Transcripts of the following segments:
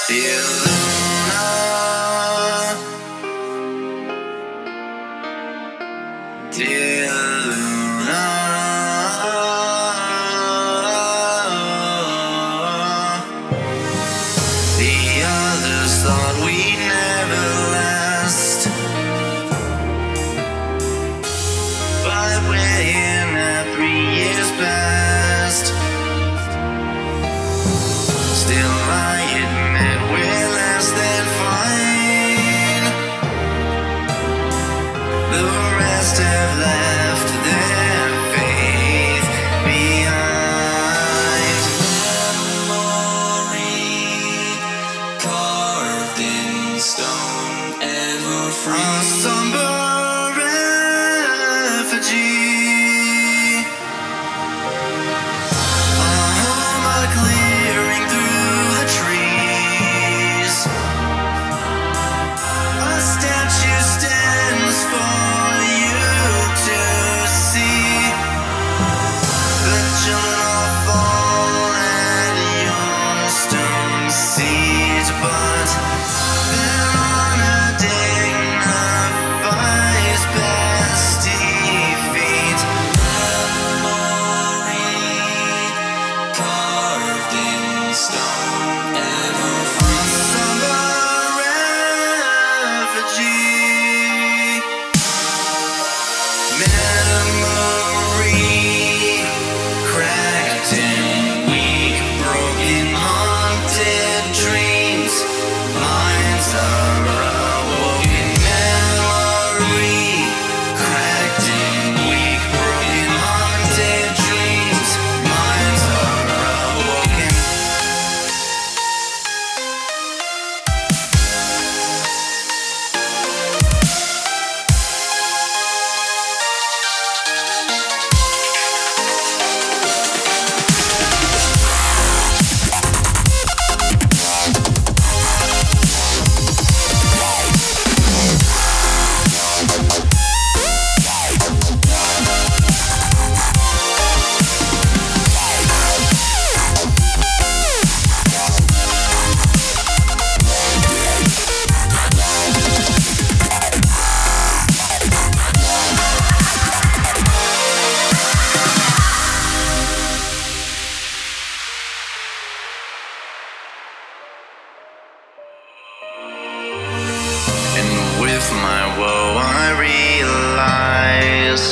Dear Luna, dear Luna, the others thought we'd never last, but we're here now, 3 years past. Still I admit we're less than fine. The rest have left their faith behind. Memory carved in stone, ever free. A somber refugee. A home, a clearing through the trees. A statue stands for you to see. The children all fall at your stone seat, but their honor dignifies past defeat. Memory carved in stone, ever free. Somber refugee. Memory cracked in weak, broken, haunted dreams. Minds are awoken. Memory cracked in weak, broken, haunted dreams. Minds are awoken. And with my woe I realize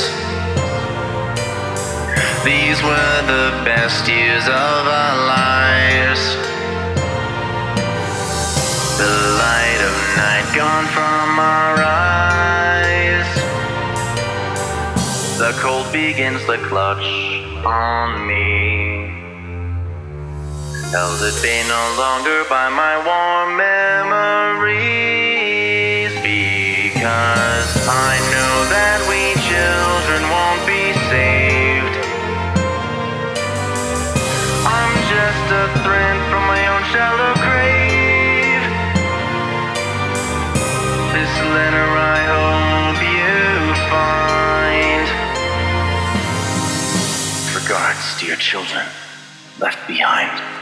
these were the best years of our lives. The light of night gone from our eyes. The cold begins to clutch on me. Held at bay no longer by my warm memories, because I know that we children won't be saved. I'm just a thread from my own shallow grave. This letter I hope you find. Regards, dear children left behind.